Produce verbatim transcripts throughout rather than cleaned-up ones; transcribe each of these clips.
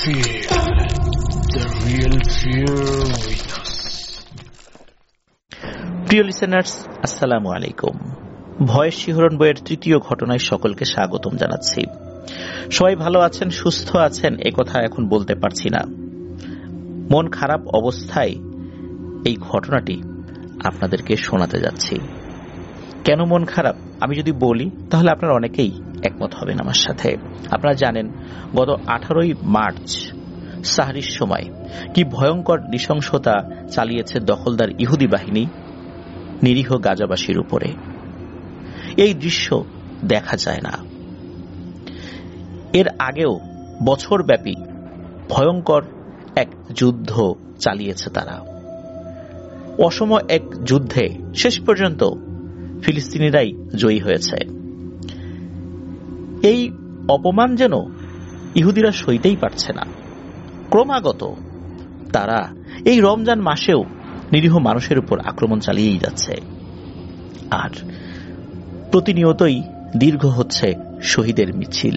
Feel the real fear with us. প্রিয় listeners, আসসালামু আলাইকুম। ভয়ের শিহরণ বইয়ের তৃতীয় ঘটনায় সকলকে স্বাগতম জানাচ্ছি। সবাই ভালো আছেন, সুস্থ আছেন এ কথা এখন বলতে পারছি না। মন খারাপ অবস্থায় এই ঘটনাটি আপনাদেরকে শোনাতে যাচ্ছি। কেন মন খারাপ আমি যদি বলি তাহলে আপনারা অনেকেই একমত হবেন আমার সাথে। আপনারা জানেন গত আঠারোই মার্চ সাহরির সময় কি ভয়ঙ্কর নৃশংসতা চালিয়েছে দখলদার ইহুদি বাহিনী নিরীহ গাজাবাসীর উপরে। এই দৃশ্য দেখা যায় না। এর আগেও বছরব্যাপী ভয়ঙ্কর এক যুদ্ধ চালিয়েছে তারা। অসম এক যুদ্ধে শেষ পর্যন্ত ফিলিস্তিনিরাই জয়ী হয়েছে। এই অপমান যেন ইহুদিরা সইতেই পারছে না। ক্রমাগত তারা এই রমজান মাসেও নিরীহ মানুষের উপর আক্রমণ চালিয়েই যাচ্ছে। আর প্রতিনিয়তই দীর্ঘ হচ্ছে শহীদের মিছিল।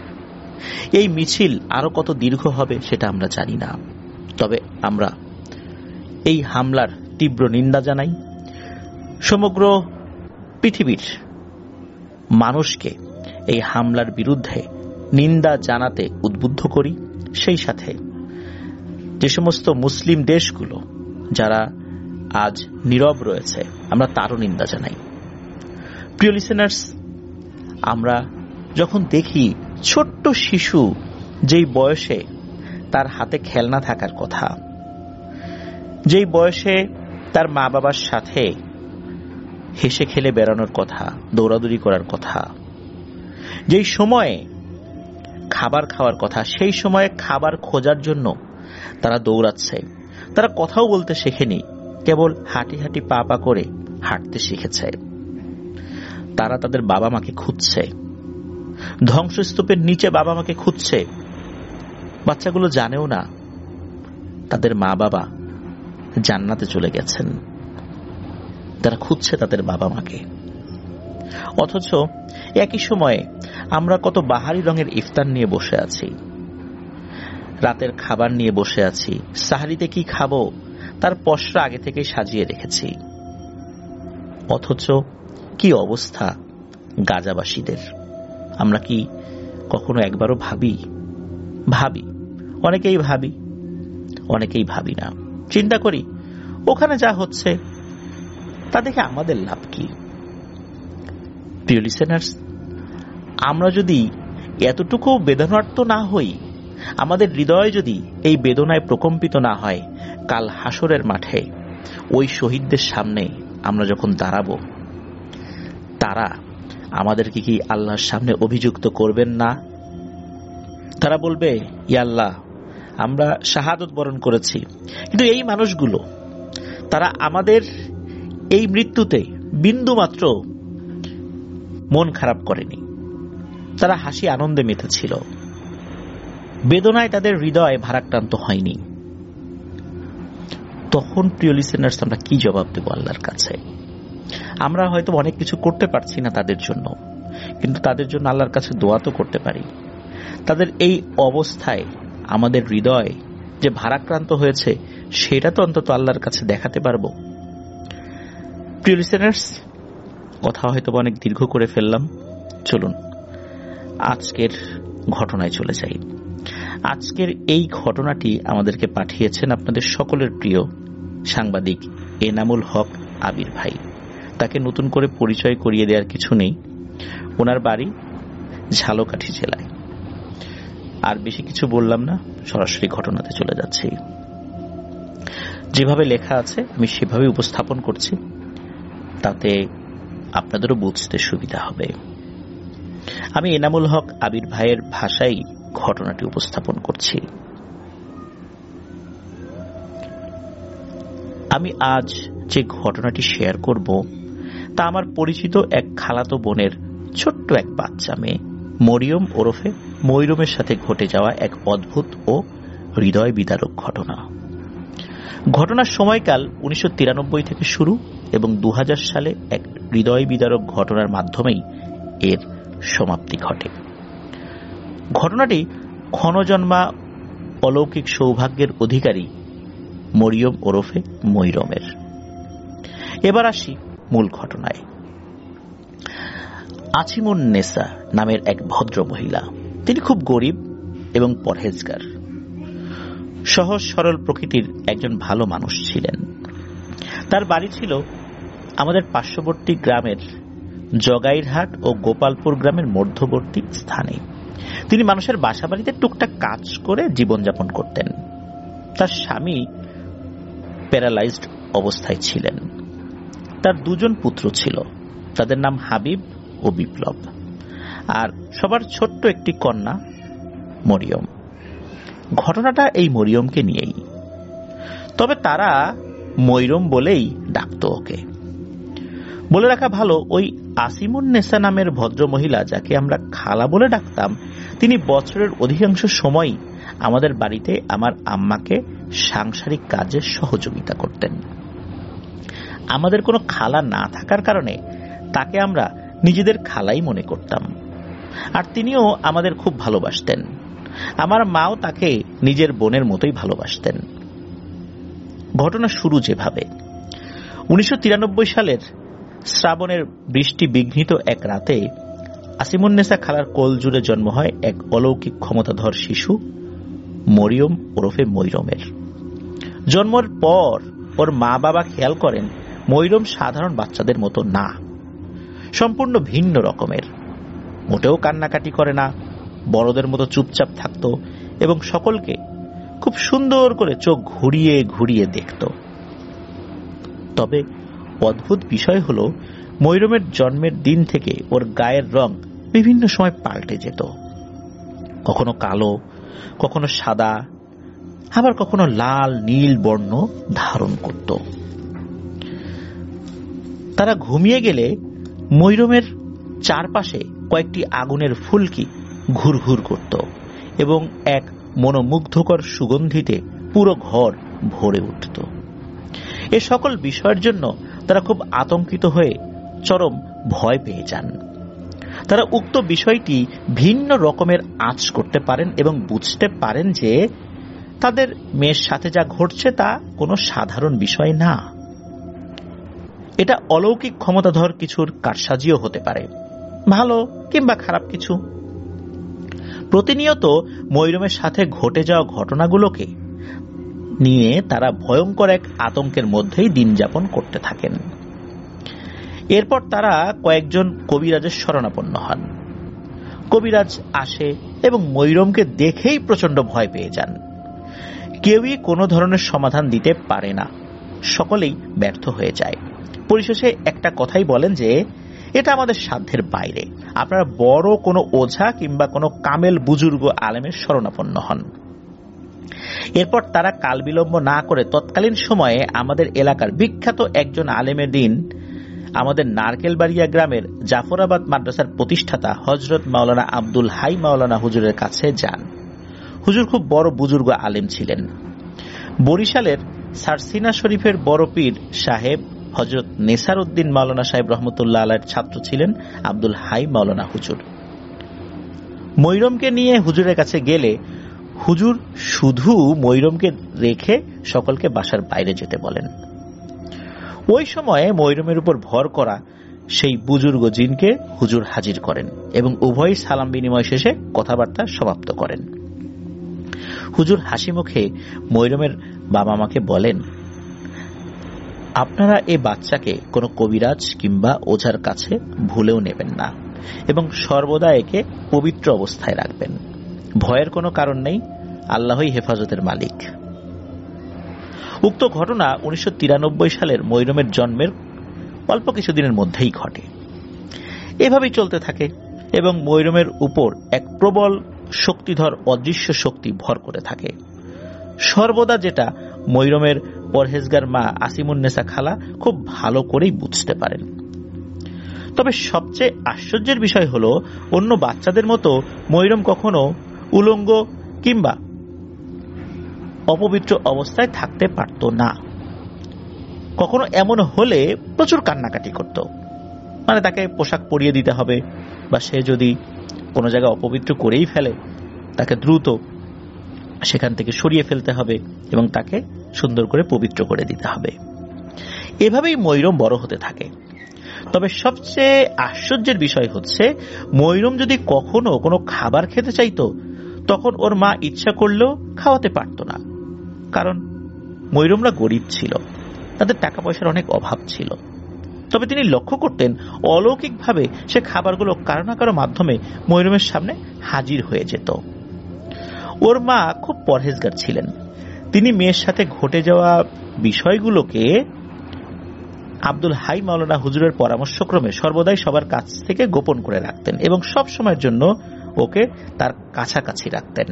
এই মিছিল আরো কত দীর্ঘ হবে সেটা আমরা জানি না। তবে আমরা এই হামলার তীব্র নিন্দা জানাই। সমগ্র পৃথিবীর মানুষকে এই হামলার বিরুদ্ধে নিন্দা জানাতে উদ্বুদ্ধ করি। সেই সাথে যে সমস্ত মুসলিম দেশগুলো যারা আজ নীরব রয়েছে আমরা তারও নিন্দা জানাই। প্রিয় লিসেনার্স, আমরা যখন দেখি ছোট্ট শিশু যেই বয়সে তার হাতে খেলনা থাকার কথা, যেই বয়সে তার মা বাবার সাথে হেসে খেলে বেড়ানোর কথা, দৌড়াদৌড়ি করার কথা, যেই সময়ে খাবার খাওয়ার কথা, সেই সময়ে খাবার খোঁজার জন্য তারা দৌড়াচ্ছে। তারা কথাও বলতে শেখেনি, কেবল হাঁটি হাঁটি পা পা করে হাঁটতে শিখেছে। তারা তাদের বাবা মাকে খুঁজছে, ধ্বংসস্তূপের নিচে বাবা মাকে খুঁজছে। বাচ্চাগুলো জানেও না তাদের মা বাবা জান্নাতে চলে গেছেন। তারা খুঁজছে তাদের বাবা মাকে। অথচ একই সময়ে আমরা কত বাহারি রঙের ইফতার নিয়ে বসে আছি, রাতের খাবার নিয়ে বসে আছি। সাহরিতে কি খাবো তার পসরা আগে থেকে সাজিয়ে রেখেছি। অথচ কি অবস্থা গাজাবাসীদের, আমরা কি কখনো একবারও ভাবি? ভাবি, অনেকেই ভাবি, অনেকেই ভাবি না। চিন্তা করি ওখানে যা হচ্ছে তা দেখে আমাদের লাভ কি? প্রিয় লিসেনার্স, আমরা যদি এতটুকু বেদনার্ত না হই, আমাদের হৃদয় যদি এই বেদনায় প্রকম্পিত না হয়, কাল হাসরের মাঠে ওই শহীদদের সামনে আমরা যখন দাঁড়াবো, তারা আমাদেরকে কি আল্লাহর সামনে অভিযুক্ত করবেন না? তারা বলবে, ইয়া আল্লাহ, আমরা শাহাদত বরণ করেছি, কিন্তু এই মানুষগুলো তারা আমাদের এই মৃত্যুতে বিন্দু মাত্র মন খারাপ করেনি। তারা হাসি আনন্দে মেতেছিল, বেদনায় তাদের হৃদয় ভারাক্রান্ত হয়নি। তখন প্রিয় লিসেনার্স, আমরা কি জবাব দেব আল্লাহর কাছে? আমরা হয়তো অনেক কিছু করতে পারছি না তাদের জন্য, কিন্তু তাদের জন্য আল্লাহর কাছে দোয়া তো করতে পারি। তাদের এই অবস্থায় আমাদের হৃদয় যে ভারাক্রান্ত হয়েছে সেটা তো অন্তত আল্লাহর কাছে দেখাতে পারবো। প্রিয় লিসেনার্স, কথা হয়তো অনেক দীর্ঘ করে ফেললাম। চলুন আজকের ঘটনায় চলে যাই। আজকের এই ঘটনাটি আমাদেরকে পাঠিয়েছেন আপনাদের সকলের প্রিয় সাংবাদিক এনামুল হক আবির ভাই। তাকে নতুন করে পরিচয় করিয়ে দেওয়ার কিছু নেই। ওনার বাড়ি ঝালকাঠি জেলায়। আর বেশি কিছু বললাম না, সরাসরি ঘটনাতে চলে যাচ্ছি। যেভাবে লেখা আছে আমি সেভাবে উপস্থাপন করছি, তাতে আপনাদেরও বুঝতে সুবিধা হবে। আমি এনামুল হক আবির ভাইয়ের ভাষায় ঘটনাটি উপস্থাপন করছি। আমি আজ যে ঘটনাটি শেয়ার করব তা আমার পরিচিত এক খালাতো বোনের ছোট্ট এক বাচ্চা মেয়ে মরিয়ম ওরফে ময়রুমের সাথে ঘটে যাওয়া এক অদ্ভুত ও হৃদয় বিদারক ঘটনা। ঘটনার সময়কাল উনিশশো তিরানব্বই থেকে শুরু এবং দু হাজার সালে এক হৃদয় বিদারক ঘটনার মাধ্যমেই এর সমাপ্তি ঘটে। ঘটনাটি ক্ষণজন্মা অলৌকিক সৌভাগ্যের অধিকারী মরিয়ম ওরফে মৈরমের। এবার আসি মূল ঘটনায়। আসিমুন নেসা নামের এক ভদ্র মহিলা, তিনি খুব গরিব এবং পরহেজগার, সহজ সরল প্রকৃতির একজন ভালো মানুষ ছিলেন। তার বাড়ি ছিল আমাদের পার্শ্ববর্তী গ্রামের জগাইরহাট ও গোপালপুর গ্রামের মধ্যবর্তী স্থানে। তিনি মানুষের বাসা বাড়িতে টুকটাক কাজ করে জীবনযাপন করতেন। তার স্বামী প্যারালাইজড অবস্থায় ছিলেন। তার দুজন পুত্র ছিল, তাদের নাম হাবিব ও বিপ্লব, আর সবার ছোট্ট একটি কন্যা মরিয়ম। ঘটনাটা এই মরিয়মকে নিয়েই, তবে তারা মৈরম বলেই ডাকত ওকে। বলে রাখা ভালো, ওই আসিমুন নেসা নামের ভদ্র মহিলা, যাকে আমরা খালা বলে ডাকতাম, তিনি বছরের অধিকাংশ সময় আমাদের বাড়িতে আমার আম্মাকে সাংসারিক কাজে সহযোগিতা করতেন। আমাদের কোনো খালা না থাকার কারণে তাকে আমরা নিজেদের খালাই মনে করতাম, আর তিনিও আমাদের খুব ভালোবাসতেন। আমার মাও তাকে নিজের বোনের মতোই ভালোবাসতেন। ঘটনা শুরু যেভাবে, উনিশশো তিরানব্বই সালের শ্রাবণের বৃষ্টি বিঘ্নিত এক রাতে আসিমুন নেসা খালার কোল জুড়ে জন্ম হয় এক অলৌকিক ক্ষমতাধর শিশু মরিয়ম ওরফে মৈরমের। জন্মের পর ওর মা বাবা খেয়াল করেন মৈরম সাধারণ বাচ্চাদের মতো না, সম্পূর্ণ ভিন্ন রকমের। মোটেও কান্নাকাটি করে না, বড়দের মতো চুপচাপ থাকত এবং সকলকে খুব সুন্দর করে চোখ ঘুরিয়ে ঘুরিয়ে দেখত। তবে অদ্ভুত বিষয় হল, মৈরমের জন্মের দিন থেকে ওর গায়ের রং বিভিন্ন সময় পাল্টে যেত। কখনো কালো, কখনো সাদা, আবার কখনো লাল নীল বর্ণ ধারণ করত। তারা ঘুমিয়ে গেলে মৈরমের চারপাশে কয়েকটি আগুনের ফুলকি ঘুরঘুর করত এবং এক মনোমুগ্ধকর সুগন্ধিতে পুরো ঘর ভরে উঠত। এ সকল বিষয়ের জন্য তারা খুব আতঙ্কিত হয়ে চরম ভয় পেয়ে যান। তারা উক্ত বিষয়টি ভিন্ন রকমের আঁচ করতে পারেন এবং বুঝতে পারেন যে তাদের মেয়ের সাথে যা ঘটছে তা কোনো সাধারণ বিষয় না। এটা অলৌকিক ক্ষমতাধর কিছুর কারসাজিও হতে পারে, ভালো কিংবা খারাপ কিছু। প্রতিনিয়ত মৈরমের সাথে ঘটে যাওয়া ঘটনাগুলোকে নিয়ে তারা ভয়ঙ্কর এক আতঙ্কের মধ্যেই দিন যাপন করতে থাকেন। এরপর তারা কয়েকজন কবিরাজের শরণাপন্ন হন। কবিরাজ আসে এবং মৈরমকে দেখেই প্রচন্ড ভয় পেয়ে যান। কেউই কোনো ধরনের সমাধান দিতে পারে না, সকলেই ব্যর্থ হয়ে যায়। পরিশেষে একটা কথাই বলেন যে এটা আমাদের সাধ্যের বাইরে, আপনারা বড় কোনো ওঝা কিংবা কোনো কামেল বুজুর্গ আলেমের শরণাপন্ন হন। এরপর তারা কাল বিলম্ব না করে তৎকালীন সময়ে আমাদের এলাকার বিখ্যাত একজন আলেমের দিন আমাদের নারকেলবাড়িয়া গ্রামের জাফরাবাদ মাদ্রাসার প্রতিষ্ঠাতা হযরত মাওলানা আব্দুল হাই মাওলানা হুজুরের কাছে যান। হুজুর খুব বড় বুজুর্গ আলেম ছিলেন। বরিশালের সারসিনা শরীফের বড় পীর সাহেব হযরত নেসার উদ্দিন মাওলানা সাহেব রহমতুল্লাহ আলাইহির ছাত্র ছিলেন আব্দুল হাই মাওলানা হুজুর। মৈরমকে নিয়ে হুজুরের কাছে গেলে হুজুর শুধু মৈরমকে রেখে সকলকে বাসার বাইরে যেতে বলেন। ওই সময়ে মৈরমের উপর ভর করা সেই বুজুর্গ জিনকে হুজুর হাজির করেন এবং উভয় সালাম বিনিময় শেষে কথাবার্তা সমাপ্ত করেন। হুজুর হাসি মুখে মৈরমের বাবা মাকে বলেন, আপনারা এ বাচ্চাকে কোনো কবিরাজ কিংবা ওঝার কাছে ভুলেও নেবেন না এবং সর্বদা একে পবিত্র অবস্থায় রাখবেন। ভয়ের কোনো কারণ নেই, আল্লাহই হেফাজতের মালিক। উক্ত ঘটনা উনিশশো তিরানব্বই সালের মৈরমের জন্মের অল্প কিছুদিনের মধ্যেই ঘটে। এভাবেই চলতে থাকে এবং মৈরমের উপর এক প্রবল শক্তিধর অদৃশ্য শক্তি ভর করে থাকে। সর্বদা যেটা মৈরমের পরহেজগার মা আসিমুন নেসা খালা খুব ভালো করেই বুঝতে পারেন। তবে সবচেয়ে আশ্চর্যের বিষয় হলো, অন্য বাচ্চাদের মতো মৈরম কখনো উলঙ্গ কিংবা অপবিত্র অবস্থায় থাকতে পারত না। কখনো এমন হলে প্রচুর কান্নাকাটি করত, মানে তাকে পোশাক পরিয়ে দিতে হবে, বা সে যদি কোনো জায়গায় অপবিত্র করেই ফেলে তাকে দ্রুত সেখান থেকে সরিয়ে ফেলতে হবে এবং তাকে সুন্দর করে পবিত্র করে দিতে হবে। এভাবেই ময়রম বড় হতে থাকে। তবে সবচেয়ে আশ্চর্যের বিষয় হচ্ছে, ময়রম যদি কখনো কোনো খাবার খেতে চাইতো, তখন ওর মা ইচ্ছা করলেও খাওয়াতে পারত না। কারণ ময়রমরা গরিব ছিল, তাদের টাকা পয়সার অনেক অভাব ছিল। তবে তিনি লক্ষ্য করতেন অলৌকিকভাবে সে খাবারগুলো কারো না কারো মাধ্যমে ময়রমের সামনে হাজির হয়ে যেত। ওর মা খুব পরহেজগার ছিলেন। তিনি মেয়ের সাথে ঘটে যাওয়া বিষয়গুলোকে আব্দুল হাই মাওলানা হুজুরের পরামর্শক্রমে সর্বদাই সবার কাছ থেকে গোপন করে রাখতেন এবং সব সময়ের জন্য ওকে তার কাছাকাছি রাখতেন।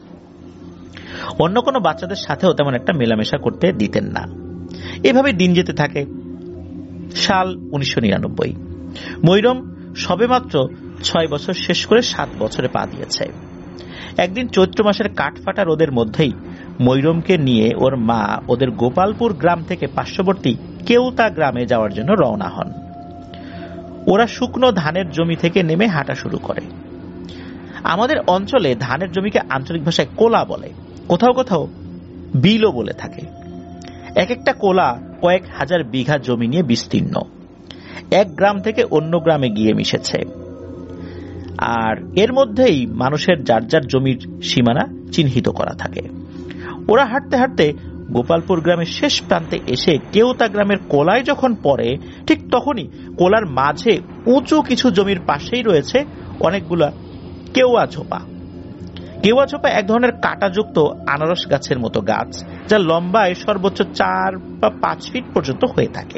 অন্য কোনো বাচ্চাদের সাথেও তেমন একটা মেলামেশা করতে দিতেন না। এভাবে দিন যেতে থাকে। সাল উনিশশো নিরানব্বই। ময়রম সবেমাত্র ছয় বছর শেষ করে সাত বছরে পা দিয়েছে। একদিন চৈত্র মাসের কাঠফাটা রোদের মধ্যেই ময়রমকে নিয়ে ওর মা ওদের গোপালপুর গ্রাম থেকে পার্শ্ববর্তী কেউতা গ্রামে যাওয়ার জন্য রওনা হন। ওরা শুকনো ধানের জমি থেকে নেমে হাঁটা শুরু করে। আমাদের অঞ্চলে ধানের জমিকে আঞ্চলিক ভাষায় কোলা বলে, কোথাও কোথাও বিলও বলে থাকে। এক একটা কোলা কয়েক হাজার বিঘা জমি নিয়ে বিস্তীর্ণ, এক গ্রাম থেকে অন্য গ্রামে গিয়ে মিশেছে। আর এর মধ্যেই মানুষের যার যার জমির সীমানা চিহ্নিত করা থাকে। ওরা হাঁটতে হাঁটতে গোপালপুর গ্রামের শেষ প্রান্তে এসে কেউতা গ্রামের কোলায় যখন পড়ে, ঠিক তখনই কোলার মাঝে উঁচু কিছু জমির পাশেই রয়েছে অনেকগুলা কেওয়া ঝোপা। কেওয়া ঝোপা এক ধরনের কাঁটাযুক্ত আনারস গাছের মতো গাছ, যা লম্বায় সর্বোচ্চ চার বা পাঁচ ফিট পর্যন্ত হয়ে থাকে।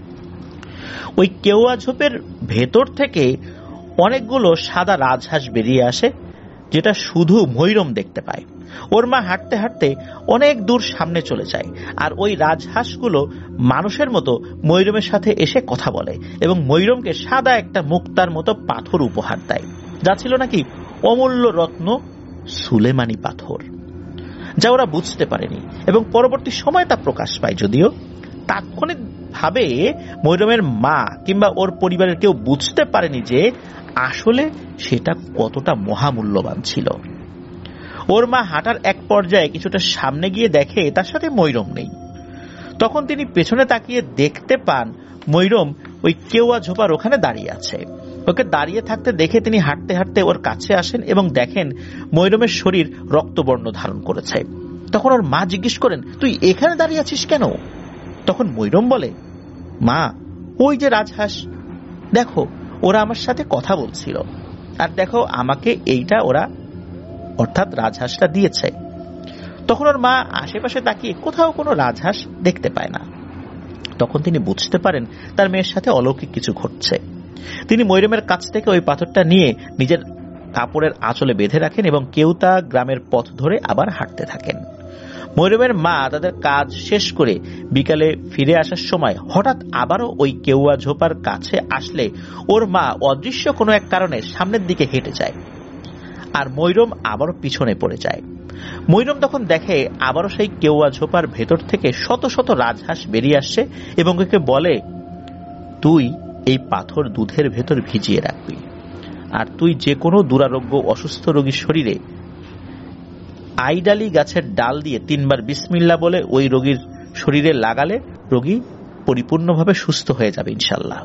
ওই কেওয়া ঝোপের ভেতর থেকে অনেকগুলো সাদা রাজহাঁস বেরিয়ে আসে, যেটা শুধু ময়রম দেখতে পায়। ওর মা হাঁটতে হাঁটতে অনেক দূর সামনে চলে যায়, আর ওই রাজহাঁসগুলো মানুষের মতো ময়রমের সাথে এসে কথা বলে এবং ময়রমকে সাদা একটা মুক্তার মতো পাথর উপহার দেয়, যা ছিল নাকি অমূল্য রত্ন সুলেমানি পাথর, যা ওরা বুঝতে পারেনি এবং পরবর্তী সময় তা প্রকাশ পায়। যদিও তাৎক্ষণিকভাবে ময়রমের মা কিংবা ওর পরিবারের কেউ বুঝতে পারেনি যে আসলে সেটা কতটা মহামূল্যবান ছিল। ওর মা হাঁটার এক পর্যায়ে কিছুটা সামনে গিয়ে দেখে তার সাথে ময়রম নেই। তখন তিনি পেছনে তাকিয়ে দেখতে পান ময়রম ওই কেওয়া ঝোপার ওখানে দাঁড়িয়ে আছে। ওকে দাঁড়িয়ে থাকতে দেখে তিনি হাঁটতে হাঁটতে ওর কাছে আসেন এবং দেখেন ময়রমের শরীর রক্তবর্ণ ধারণ করেছে। তখন ওর মা জিজ্ঞেস করেন, তুই এখানে দাঁড়িয়ে আছিস কেন? তখন ময়রম বলে, মা, ওই যে রাজহাঁস, দেখো ওরা আমার সাথে কথা বলছিল, আর দেখো আমাকে এইটা ওরা অর্থাৎ রাজহাঁসটা দিয়েছে। তখন ওর মা আশেপাশে তাকিয়ে কোথাও কোনো রাজহাঁস দেখতে পায় না। তখন তিনি বুঝতে পারেন তার মেয়ের সাথে অলৌকিক কিছু ঘটছে। তিনি ময়রমের কাছ থেকে ওই পাথরটা নিয়ে নিজের কাপড়ের আঁচলে বেঁধে রাখেন এবং কেউতা গ্রামের পথ ধরে আবার হাঁটতে থাকেন। ময়রমের মা তাদের কাজ শেষ করে বিকালে ফিরে আসার সময় হঠাৎ আবারও ওই কেউয়া ঝোপার কাছে আসলে ওর মা অদৃশ্য কোনো এক কারণে সামনের দিকে হেঁটে যায়, আর ময়রম আবারও পিছনে পড়ে যায়। ময়রম তখন দেখে আবারও সেই কেওয়া ঝোপার ভেতর থেকে শত শত রাজহাঁস বেরিয়ে আসছে এবং ওকে বলে, তুই এই পাথর দুধের ভেতর ভিজিয়ে রাখবি, আর তুই যে কোনো দুরারোগ্য অসুস্থ রোগীর শরীরে আইডালি গাছের ডাল দিয়ে তিনবার বিসমিল্লাহ বলে ওই রোগীর শরীরে লাগালে রোগী পরিপূর্ণভাবে সুস্থ হয়ে যাবে ইনশাল্লাহ।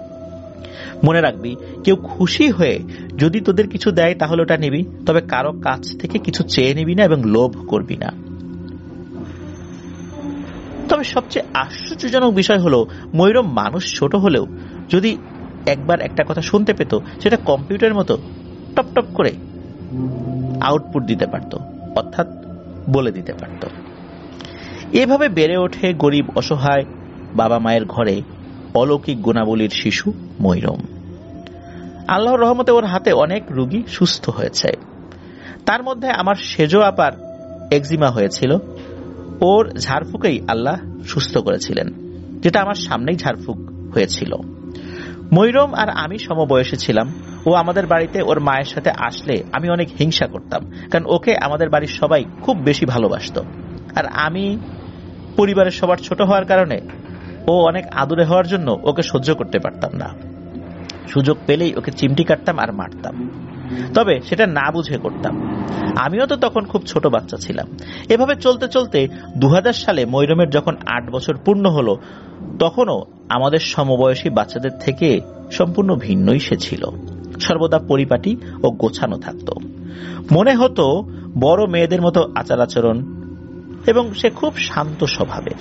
মনে রাখবি, কেউ খুশি হয়ে যদি তোদের কিছু দেয় তাহলে ওটা নিবি, তবে কারো কাছ থেকে কিছু চেয়ে নিবি না এবং লোভ করবি না। তবে সবচেয়ে আশ্চর্যজনক বিষয় হলো, ময়রম মানুষ ছোট হলেও যদি একবার একটা কথা শুনতে পেত, সেটা কম্পিউটারের মতো টপ টপ করে আউটপুট দিতে পারত, অর্থাৎ বলে দিতে পারত। এভাবে বেড়ে ওঠে গরিব অসহায় বাবা মায়ের ঘরে অলৌকিক গুণাবলীর শিশু ময়রম। আল্লাহর রহমতে ওর হাতে অনেক রোগী সুস্থ হয়েছে। তার মধ্যে আমার সেজো আপার এক্সিমা হয়েছিল, ওর ঝাড়ফুঁকেই আল্লাহ সুস্থ করেছিলেন, যেটা আমার সামনেই ঝাড়ফুঁক হয়েছিল। ময়রম আর আমি সমবয়সী ছিলাম। ও আমাদের বাড়িতে ওর মায়ের সাথে আসলে আমি অনেক হিংসা করতাম, কারণ ওকে আমাদের বাড়ির সবাই খুব বেশি ভালোবাসত, আর আমি পরিবারের সবার ছোট হওয়ার কারণে ও অনেক আদুরে হওয়ার জন্য ওকে সহ্য করতে পারতাম না। সুযোগ পেলেই ওকে চিমটি কাটতাম আর মারতাম, তবে সেটা না বুঝে করতাম। আমিও তো তখন খুব ছোট বাচ্চা ছিলাম। এভাবে চলতে চলতে দু হাজার সালে মইরমের যখন আট বছর পূর্ণ হলো, তখনও আমাদের সমবয়সী বাচ্চাদের থেকে সম্পূর্ণ ভিন্নই সে ছিল। সর্বদা পরিপাটি ও গোছানো থাকত। মনে হতো বড় মেয়েদের মতো আচার আচরণ, এবং সে খুব শান্ত স্বভাবের।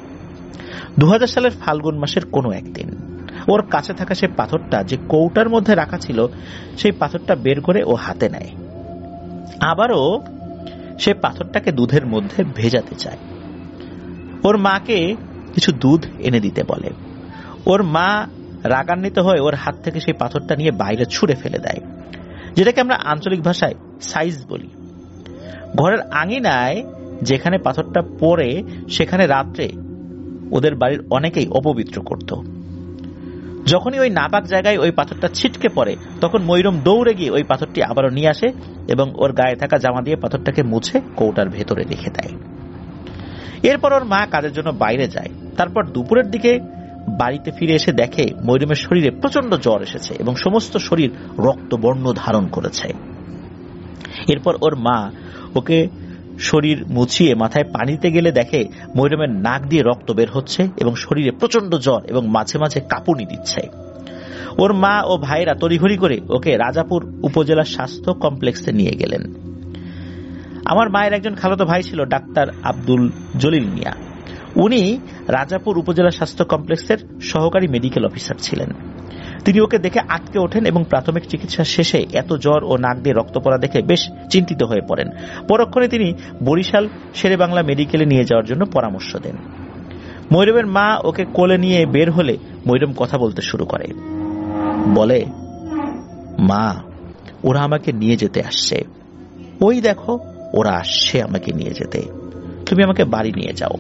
দু হাজার সালের ফাল্গুন মাসের কোনো একদিন ওর কাছে থাকা সে পাথরটা যে কৌটার মধ্যে রাখা ছিল, সেই পাথরটা বের করে ও হাতে নেয়। আবারও সে পাথরটাকে দুধের মধ্যে ভেজাতে চায়। ওর মাকে কিছু দুধ এনে দিতে বলে। ওর মা রাগান্বিত হয়ে ওর হাত থেকে সেই পাথরটা নিয়ে বাইরে ছুঁড়ে ফেলে দেয়, যেটাকে আমরা আঞ্চলিক ভাষায় সাইজ বলি। ঘরের আঙিনায় যেখানে পাথরটা পড়ে, সেখানে রাত্রে ওদের বাড়ির অনেকেই অপবিত্র করত। যখনই ওই নাপাক জায়গায় ওই পাথরটা ছিটকে পড়ে, তখন মইরম দৌড়ে গিয়ে ওই পাথরটি আবারও নিয়ে আসে এবং ওর গায়ে থাকা জামা দিয়ে পাথরটাকে মুছে কৌটার ভেতরে রেখে দেয়। এরপর ওর মা কাজের জন্য বাইরে যায়। তারপর দুপুরের দিকে বাড়িতে ফিরে এসে দেখে মইরমের শরীরে প্রচন্ড জ্বর এসেছে এবং সমস্ত শরীর রক্তবর্ণ ধারণ করেছে। এরপর ওর মা ওকে শরীর মুছিয়ে মাথায় পানিতে গেলে দেখে মইরমের নাক দিয়ে রক্ত বের হচ্ছে এবং শরীরে প্রচন্ড জ্বর এবং মাঝে মাঝে কাঁপুনি দিচ্ছে। ওর মা ও ভাইরা তড়িঘড়ি করে ওকে রাজাপুর উপজেলা স্বাস্থ্য কমপ্লেক্সে নিয়ে গেলেন। আমার মায়ের একজন খালাতো ভাই ছিল ডাক্তার আব্দুল জলিল মিয়া। উনি রাজাপুর উপজেলা স্বাস্থ্য কমপ্লেক্সের সহকারী মেডিকেল অফিসার ছিলেন। তিনি ওকে দেখে আটকে ওঠেন এবং প্রাথমিক চিকিৎসা শেষে এত জ্বর ও নাক দিয়ে রক্ত পড়া দেখে বেশ চিন্তিত হয়ে পড়েন। পরক্ষণে তিনি বরিশাল শেরে বাংলা মেডিকেলে নিয়ে যাওয়ার জন্য পরামর্শ দেন। মইরমের মা ওকে কোলে নিয়ে বের হলে মইরম কথা বলতে শুরু করে। বলে, মা, ওরা আমাকে নিয়ে যেতে আসছে। ওই দেখো, ওরা আসছে আমাকে নিয়ে যেতে। তুমি আমাকে বাড়ি নিয়ে যাও।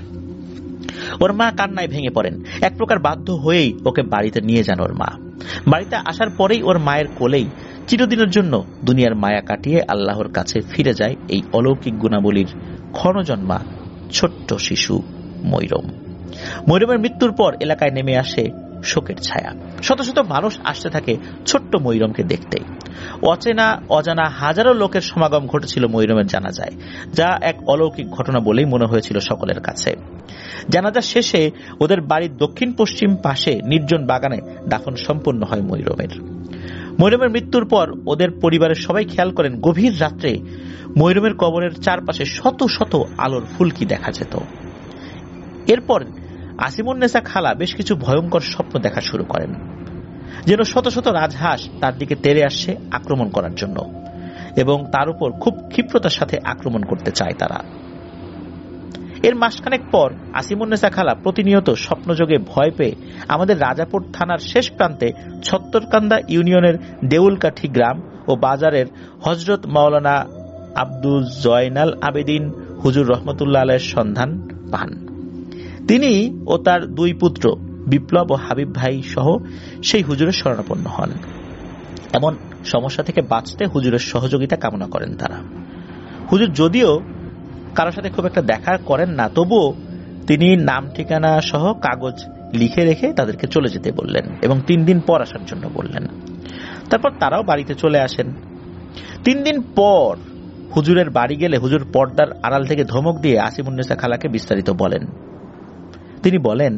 ওর মা কান্নায় ভেঙে পড়েন। এক প্রকার বাধ্য হয়েই ওকে বাড়িতে নিয়ে যান ওর মা। বাড়িতে আসার পরেই ওর মায়ের কোলেই চিরদিনের জন্য দুনিয়ার মায়া কাটিয়ে আল্লাহর কাছে ফিরে যায় এই অলৌকিক গুণাবলীর ক্ষণজন্মা ছোট্ট শিশু মইরম। মইরমের মৃত্যুর পর এলাকায় নেমে আসে শোকের ছায়া। শত শত মানুষ আসতে থাকে ছোট্ট মইরমকে দেখতে। অচেনা অজানা হাজারো লোকের সমাগম ঘটেছিল মইরমের জানাজায়, যা এক অলৌকিক ঘটনা বলেই মনে হয়েছিল সকলের কাছে। জানাজা শেষে ওদের বাড়ির দক্ষিণ পশ্চিম পাশে নির্জন বাগানে দাফন সম্পন্ন হয় মইরমের। মইরমের মৃত্যুর পর ওদের পরিবারের সবাই খেয়াল করেন গভীর রাত্রে মইরমের কবরের চারপাশে শত শত আলোর ফুলকি দেখা যেত। এরপর আসিমুন্নেসা খালা বেশ কিছু ভয়ঙ্কর স্বপ্ন দেখা শুরু করেন, যেন শত শত রাজহাঁস তার দিকে তেড়ে আসছে আক্রমণ করার জন্য, এবং তার উপর খুব ক্ষিপ্রতার সাথে আক্রমণ করতে চায় তারা। এর মাসখানেক পর আসিমুন্নেসা খালা প্রতিনিয়ত স্বপ্নযোগে ভয় পেয়ে আমাদের রাজাপুর থানার শেষ প্রান্তে ছত্তরকান্দা ইউনিয়নের দেউলকাঠি গ্রাম ও বাজারের হজরত মাওলানা আব্দুল জয়নাল আবেদিন হুজুর রহমতুল্লাহ আলাইহির সন্ধান পান। তিনি ও তার দুই পুত্র বিপ্লব ও হাবিব ভাই সহ সেই হুজুরের শরণাপন্ন হন। এমন সমস্যা থেকে বাঁচতে হুজুরের সহযোগিতা কামনা করেন তারা। হুজুর যদিও কারোর সাথে খুব একটা দেখা করেন না, তবুও তিনি নাম ঠিকানা সহ কাগজ লিখে রেখে তাদেরকে চলে যেতে বললেন এবং তিন দিন পর আসার জন্য বললেন। তারপর তারাও বাড়িতে চলে আসেন। তিন দিন পর হুজুরের বাড়ি গেলে হুজুর পর্দার আড়াল থেকে ধমক দিয়ে আসিমুন্নেসা খালাকে বিস্তারিত বলেন। তিনি বলেন,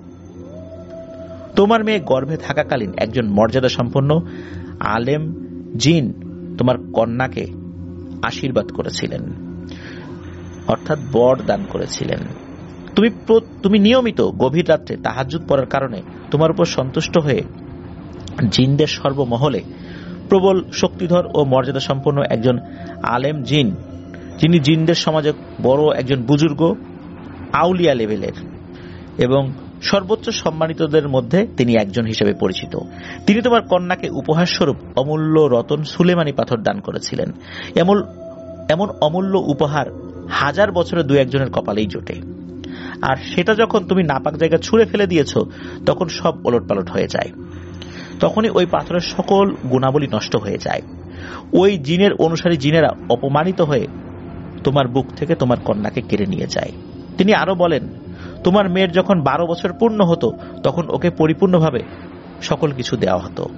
তোমার মেয়ে গর্ভে থাকাকালীন একজন মর্যাদা সম্পন্ন আলেম জিন তোমার কন্যাকে আশীর্বাদ করেছিলেন, অর্থাৎ বর দান করেছিলেন। তুমি তুমি নিয়মিত গভীর রাত্রে তাহাজ্জুদ পড়ার কারণে তোমার উপর সন্তুষ্ট হয়ে জিনদের সর্বমহলে প্রবল শক্তিধর ও মর্যাদা সম্পন্ন একজন আলেম জিন, যিনি জিনদের সমাজে বড় একজন বুজুর্গ আউলিয়া লেভেলের এবং সর্বোচ্চ সম্মানিতদের মধ্যে তিনি একজন হিসেবে পরিচিত, তিনি তোমার কন্যাকে উপহার স্বরূপ অমূল্য রতন সুলেমানি পাথর দান করেছিলেন। এমন এমন অমূল্য উপহার হাজার বছরে দু একজনের কপালেই জোটে, আর সেটা যখন তুমি নাপাক জায়গা ছুঁড়ে ফেলে দিয়েছ তখন সব ওলটপালট হয়ে যায়। তখনই ওই পাথরের সকল গুণাবলী নষ্ট হয়ে যায়। ওই জিনের অনুসারী জিনেরা অপমানিত হয়ে তোমার বুক থেকে তোমার কন্যাকে কেড়ে নিয়ে যায়। তিনি আরো বলেন, তোমার মেয়ের যখন বারো বছর পূর্ণ হতো তখন ওকে পরিপূর্ণভাবে সকল কিছু দেওয়া হতো।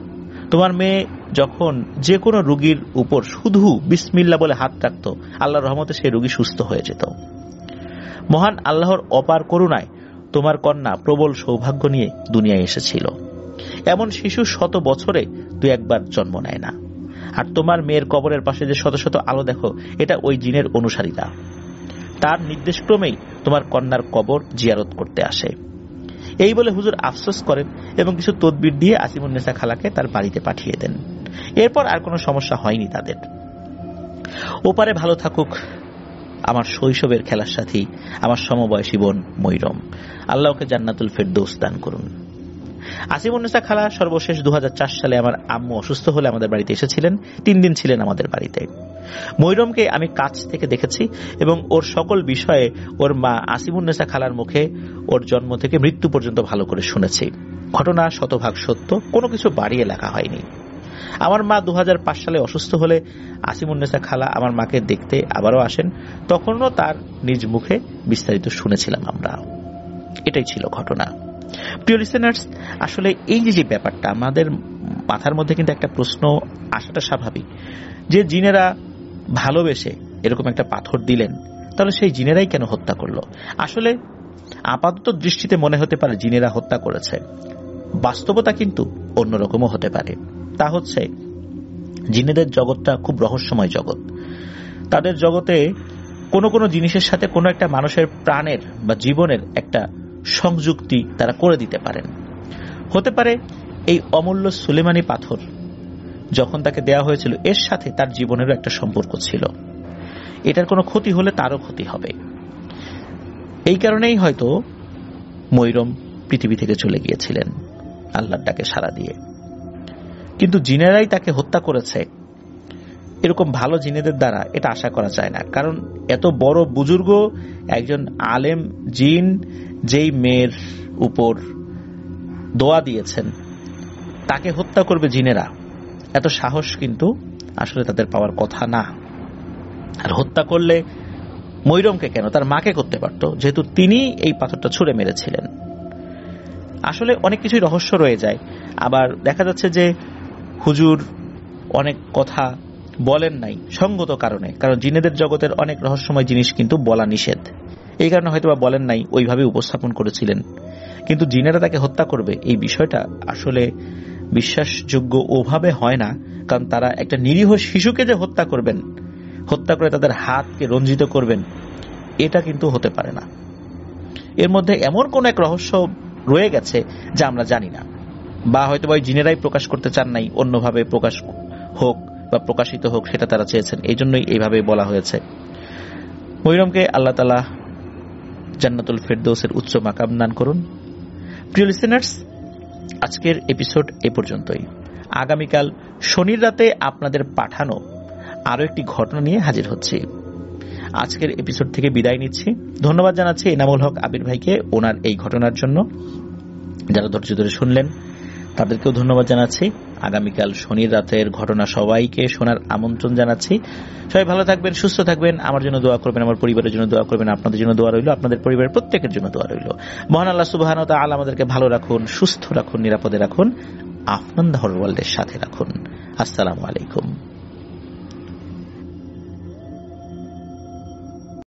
তোমার মেয়ে যখন যে কোনো রোগীর উপর শুধু বিসমিল্লাহ বলে হাত রাখত, আল্লাহর রহমতে সেই রোগী সুস্থ হয়ে যেত। মহান আল্লাহর অপার করুণায় তোমার কন্যা প্রবল সৌভাগ্য নিয়ে দুনিয়ায় এসেছিল। এমন শিশু শত বছরে দুই একবার জন্ম নেয় না। আর তোমার মেয়ের কবরের পাশে যে শত শত আলো দেখো, এটা ওই জিনের অনুসারীরা। তার নির্দেশক্রমেই তোমার কন্যার কবর জিয়ারত করতে আসে। এই বলে হুজুর আফসোস করেন এবং কিছু তদবির দিয়ে আসিমুন্নেসা খালাকে তার বাড়িতে পাঠিয়ে দেন। এরপর আর কোনো সমস্যা হয়নি তাদের। ওপারে ভালো থাকুক আমার শৈশবের খেলার সাথী, আমার সমবয়সী বোন ময়রম। আল্লাহকে জান্নাতুল ফেরদৌস দান করুন। আসিমুন্নেসা খালা সর্বশেষ দু হাজার চার সালে আমার আম্মু অসুস্থ হলে আমাদের বাড়িতে এসেছিলেন। তিন দিন ছিলেন আমাদের বাড়িতে। ময়রমকে আমি কাছ থেকে দেখেছি এবং ওর সকল বিষয়ে ওর মা আসিমুন্নেসা খালার মুখে ওর জন্ম থেকে মৃত্যু পর্যন্ত ভালো করে শুনেছি। ঘটনা শতভাগ সত্য, কোনো কিছু বাড়িয়ে লেখা হয়নি। আমার মা দু হাজার পাঁচ সালে অসুস্থ হলে আসিমুন্নেসা খালা আমার মাকে দেখতে আবারও আসেন। তখনও তার নিজ মুখে বিস্তারিত শুনেছিলাম আমরা। এটাই ছিল ঘটনা। প্রিয় লিসেনার্স, আসলে এই যে ব্যাপারটা আমাদের মাথার মধ্যে কিন্তু একটা প্রশ্ন আসাটা স্বাভাবিক, যে জিনেরা ভালোবেসে এরকম একটা পাথর দিলেন, তাহলে সেই জিনেরাই কেন হত্যা করলো? আসলে আপাতত দৃষ্টিতে মনে হতে পারে জিনেরা হত্যা করেছে, বাস্তবতা কিন্তু অন্যরকমও হতে পারে। তা হচ্ছে জিনেদের জগৎটা খুব রহস্যময় জগৎ। তাদের জগতে কোনো কোনো জিনিসের সাথে কোনো একটা মানুষের প্রাণের বা জীবনের একটা সংযুক্তি তারা করে দিতে পারেন। হতে পারে এই অমূল্য সুলেমানি পাথর যখন তাকে দেয়া হয়েছিল, এর সাথে তার জীবনেরও একটা সম্পর্ক ছিল। এটার কোনো ক্ষতি হলে তারও ক্ষতি হবে। এই কারণেই হয়তো ময়রম পৃথিবী থেকে চলে গিয়েছিলেন আল্লাহর ডাকে সাড়া দিয়ে। কিন্তু জিনেরাই তাকে হত্যা করেছে, এরকম ভালো জিনেদের দ্বারা এটা আশা করা যায় না। কারণ এত বড় বুজুর্গ একজন আলেম জিন যেই মেয়ের উপর দোয়া দিয়েছেন, তাকে হত্যা করবে জিনেরা, এত সাহস কিন্তু আসলে তাদের পাওয়ার কথা না। আর হত্যা করলে ময়রমকে কেন, তার মাকে করতে পারত, যেহেতু তিনি এই পাথরটা ছুঁড়ে মেরেছিলেন। আসলে অনেক কিছুই রহস্য রয়ে যায়। আবার দেখা যাচ্ছে যে হুজুর অনেক কথা বলেন নাই সঙ্গত কারণে, কারণ জিনেদের জগতের অনেক রহস্যময় জিনিস কিন্তু বলা নিষেধ। এই কারণে হয়তো বা বলেন নাই, ওইভাবে উপস্থাপন করেছিলেন। কিন্তু জিনেরা তাকে হত্যা করবে এই বিষয়টা আসলে বিশ্বাসযোগ্য ওভাবে হয় না। কারণ তারা একটা নিরীহ শিশুকে যে হত্যা করবেন, হত্যা করে তাদের হাতকে রঞ্জিত করবেন, এটা কিন্তু হতে পারে না। এর মধ্যে এমন কোন এক রহস্য রয়ে গেছে যা আমরা জানি না, বা হয়তো ওই জিনেরাই প্রকাশ করতে চান নাই, অন্যভাবে প্রকাশ হোক বা প্রকাশিত হোক সেটা তারা চেয়েছেন, এই জন্যই এইভাবে বলা হয়েছে। ময়রমকে আল্লাহ তাআলা জান্নাতুল ফেরদৌসের উচ্চ মাকাম দান করুন। প্রিয় লিসেনার্স, আজকের এপিসোড এ পর্যন্তই। আগামীকাল শনির রাতে আপনাদের পাঠানো আরো একটি ঘটনা নিয়ে হাজির হচ্ছি। আজকের এপিসোড থেকে বিদায় নিচ্ছি। ধন্যবাদ জানাচ্ছি এনামুল হক আবির ভাইকে ওনার এই ঘটনার জন্য। যারা ধৈর্য ধরে শুনলেন তাদেরকেও ধন্যবাদ জানাচ্ছি। আগামীকাল শনির রাতের ঘটনা সবাইকে শোনার আমন্ত্রণ জানাচ্ছি। সবাই ভালো থাকবেন, সুস্থ থাকবেন, আমার জন্য দোয়া করবেন, আমার পরিবারের জন্য দোয়া করবেন, আপনাদের জন্য দোয়া রইল, আপনাদের পরিবারের প্রত্যেকের জন্য দোয়া রইল। মহান আল্লাহ সুবহানাহু ওয়া তাআলা আমাদেরকে ভালো রাখুন, সুস্থ রাখুন, নিরাপদে রাখুন, আফনান দ্য ওয়ার্ল্ডের সাথে রাখুন। আসসালামু আলাইকুম।